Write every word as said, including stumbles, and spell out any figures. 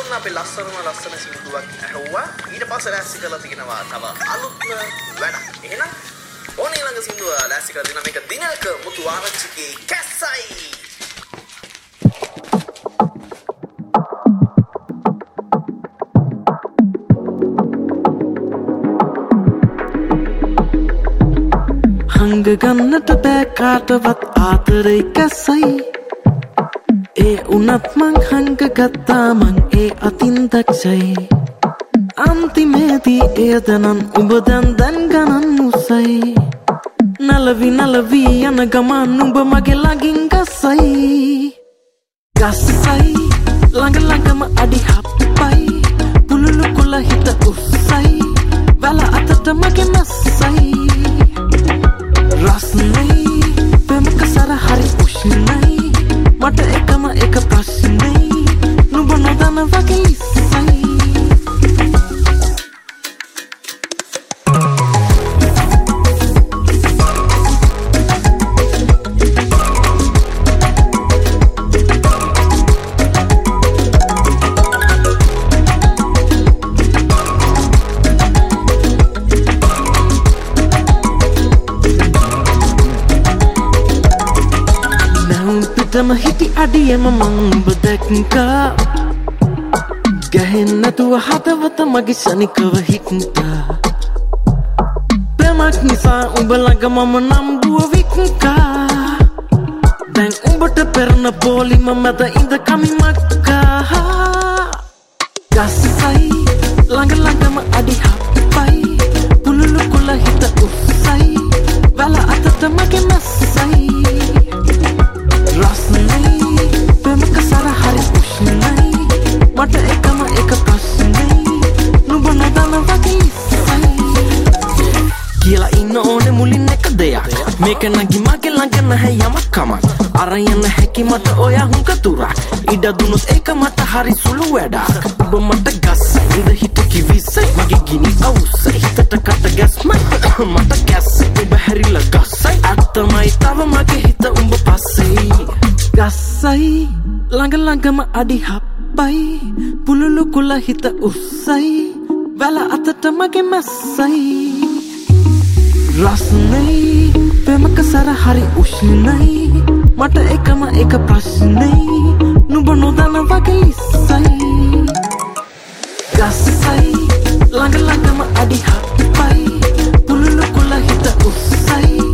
ඔන්න අපි ලස්සනම ලස්සන සින්දුවක් ඇහුවා. ඊට පස්සේ ලෑස්ති කරලා තිනවා තව අලුත්ම වැඩක්. එහෙනම් ඕනේ ළඟ සින්දුව ලෑස්ති කරලා තිනා මේක දිනක මුතු ආරච්චිගේ කැස්සයි. හංග ගන්නට බෑ කාටවත් ආතරයි කැස්සයි. ඒ උනත් මං හංග ගත්තා මං ඒ අතින් දක්ෂයි. අන්තිමේදී එයදනන් උඹ දැන් දැන් ගණන් උසයි. නලවි නලවි යන ගමන් උඹ මගේ ළඟින් ගස්සයි. ගස්සයි ළඟ ළඟම අඩි හප්පයි. පුලුලු කුල හිත උස්සයි. වැල අතට මගේ මස්සයි. රස්නයි පෙමක සර හරි උෂ්ණයි. මට එකම එක ප්‍රශ්නයි නුඹ නොදන්න වගේ ඉස්සයි. තම හිටි අඩියම මංඹ දැක්කා. ගැහෙන් නැතුව හදවත මගේ ශනිකව හිට්ටා. ප්‍රේමක් නිසා උඹ ළඟ මම නම්බුව වික්කා. දැන් උඹට පෙරන බෝලිම මැද ඉඳ කමි මක්කා. ගස්සයි ළඟ ළඟම අඩි හප්පයි. පුලුලු කුල හිත උස්සයි. වැල අතට මගේ මස්සයි. රස්නයි පෙමක සර හරි උෂ්ණයි. මට එකම එක ප්‍රශ්නයි නුඹ නොදන්න වගේ ඉස්සයි. කියලා ඉන්න ඕනේ මුලින් එක දෙයක්. මේක නගි මගේ ළඟ නැහැ යමක් කමක්. අරයන්න හැකි මට ඔයා හුඟ තුරක්. ඉඩ දුන්නොත් ඒක මට හරි සුළු වැඩක්. ඔබ මට ගස්සයි ඉඳ හිට කිවිසයි. මගේ ගිනි අවුස්සයි හිතට කට ගැස්මයි. මට ගැස්සයි ඔබ හැරිලා ගස්සයි. ඇත්තමයි තව මගේ හිත උඹ පස්සේ. ගස්සයි ළඟ ළඟම අඩි හප්පයි. පුලුලු කුල හිත උස්සයි. වැල අතට මගේ මැස්සයි. රස්නයි පෙමක සර හරි උෂ්ණයි. මට එකම එක ප්‍රශ්නයි නුඹ නොදන්න වගේ ඉස්සයි. ගස්සයි ළඟ ළඟම අඩි හප්පයි. පුලුලු කුල හිත උස්සයි.